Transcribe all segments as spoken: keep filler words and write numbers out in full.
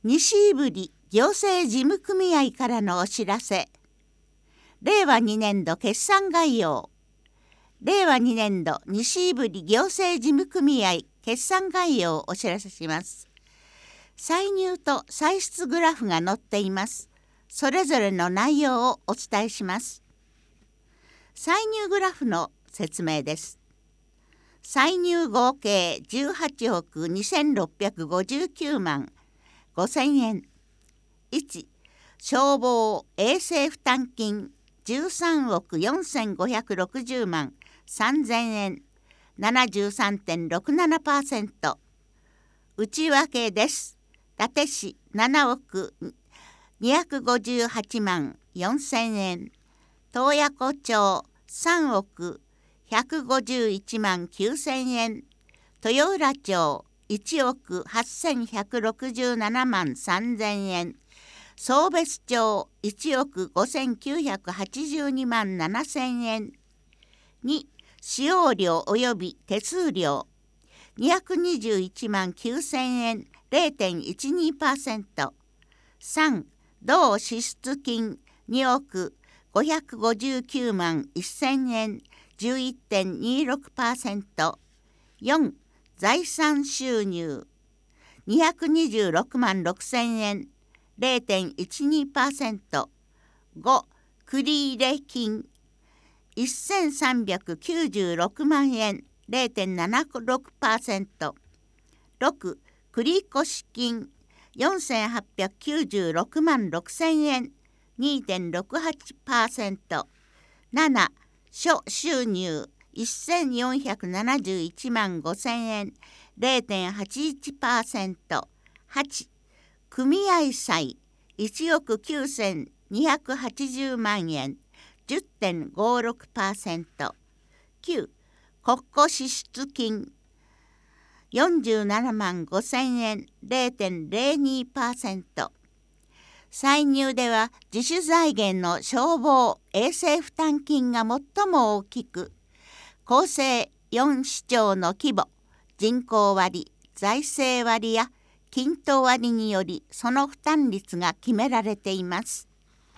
西胆振行政事務組合からのお知らせ。れいわにねんど決算概要。れいわにねんど西胆振行政事務組合決算概要をお知らせします。歳入と歳出グラフが載っています。それぞれの内容をお伝えします。歳入グラフの説明です。歳入合計じゅうはちおくにせんろっぴゃくごじゅうきゅうまんごせんえん。いち、消防衛生負担金じゅうさんおくよんせんごひゃくろくじゅうまんさんぜんえん ななじゅうさんてんろくななパーセント。内訳です。伊達市ななおくにひゃくごじゅうはちまんよんせんえん。洞爺湖町さんおくひゃくごじゅういちまんきゅうせんえん。豊浦町いちおくはっせんひゃくろくじゅうななまんさんぜんえん。壮別町いちおくごせんきゅうひゃくはちじゅうにまんななせんえん。に、使用料及び手数料にひゃくにじゅういちまんきゅうせんえん れいてんいちにパーセント。さん、同支出金におくごひゃくごじゅうきゅうまんせんえん じゅういってんにろくパーセント。よん、財産収入にひゃくにじゅうろくまんろくせんえん れいてんいちにパーセント。ご、繰入金せんさんびゃくきゅうじゅうろくまんえん れいてんななろくパーセント。ろく、繰越金よんせんはっぴゃくきゅうじゅうろくまんろくせんえん にてんろくはちパーセント。なな、諸収入せんよんひゃくななじゅういちまんごせんえん れいてんはちいちパーセント。はち、組合債いちおくきゅうせんにひゃくはちじゅうまんえん じゅってんごろくパーセント。きゅう、国庫支出金よんじゅうななまんごせんえん れいてんれいにパーセント。歳入では自主財源の消防衛生負担金が最も大きく、厚生よん市町の規模、人口割、財政割や均等割によりその負担率が決められています。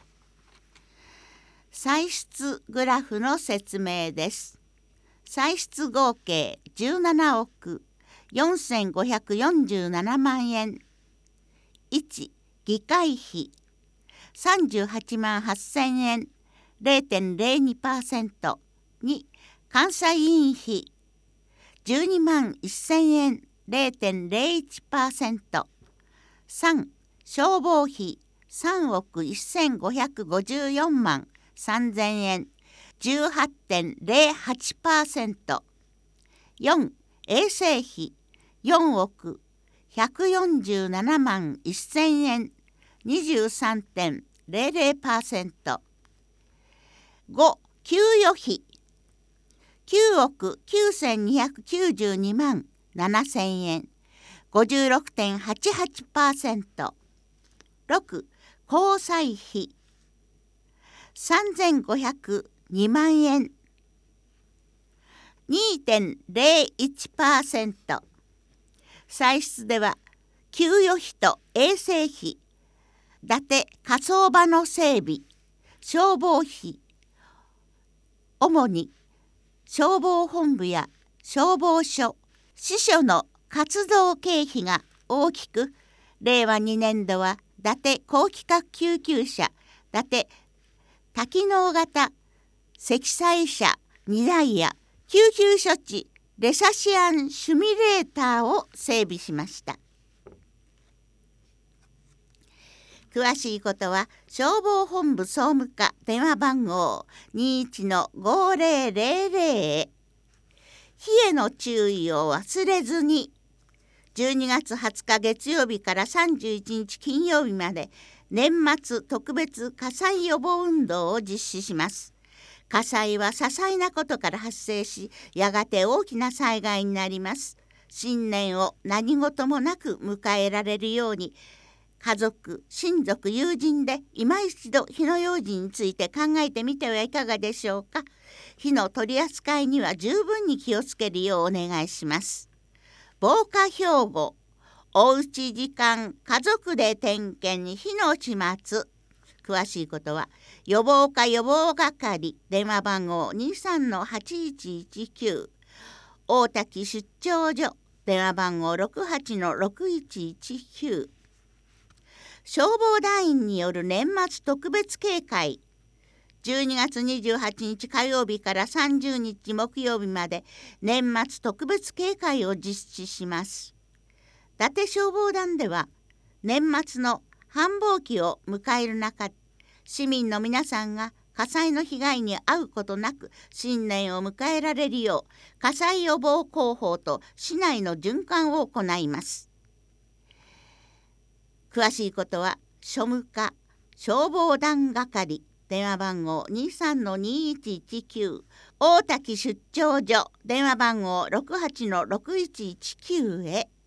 歳出グラフの説明です。歳出合計じゅうななおくよんせんごひゃくよんじゅうななまんえん。いち、議会費さんじゅうはちまんはっせんえん れいてんれいにパーセント。に、監査委員費じゅうにまんせんえん れいてんれいいちパーセント。さん、消防費さんおくせんごひゃくごじゅうよんまんさんぜんえん じゅうはちてんれいはちパーセント。よん、衛生費よんおくひゃくよんじゅうななまんせんえん にじゅうさんてんれいれいパーセント。ご、給与費きゅうおくきゅうせんにひゃくきゅうじゅうにまんななせんえん ごじゅうろくてんはちはちパーセント。ろく、交際費さんぜんごひゃくにまんえん にてんれいいちパーセント。歳出では給与費と衛生費、伊達火葬場の整備、消防費、主に消防本部や消防署、支所の活動経費が大きく、れいわにねんどは伊達高規格救急車、伊達多機能型積載車にだいや救急処置レサシアンシミュレーターを整備しました。詳しいことは消防本部総務課電話番号 にいちのごぜろぜろ へ。火への注意を忘れずに。じゅうにがつはつか月曜日からさんじゅういちにち金曜日まで年末特別火災予防運動を実施します。火災は些細なことから発生し、やがて大きな災害になります。新年を何事もなく迎えられるように、家族、親族、友人で今一度火の用心について考えてみてはいかがでしょうか。火の取り扱いには十分に気をつけるようお願いします。防火標語、 おうち時間家族で点検火の始末。詳しいことは予防課予防係電話番号 にさんのはちいちいちきゅう、 大滝出張所電話番号 ろくはちのろくいちいちきゅう。消防団員による年末特別警戒、じゅうにがつにじゅうはちにち火曜日からさんじゅうにち木曜日まで年末特別警戒を実施します。伊達消防団では年末の繁忙期を迎える中、市民の皆さんが火災の被害に遭うことなく新年を迎えられるよう火災予防広報と市内の循環を行います。詳しいことは庶務課消防団係電話番号 にさんのにいちいちきゅう、 大滝出張所電話番号 ろくはちのろくいちいちきゅう へ。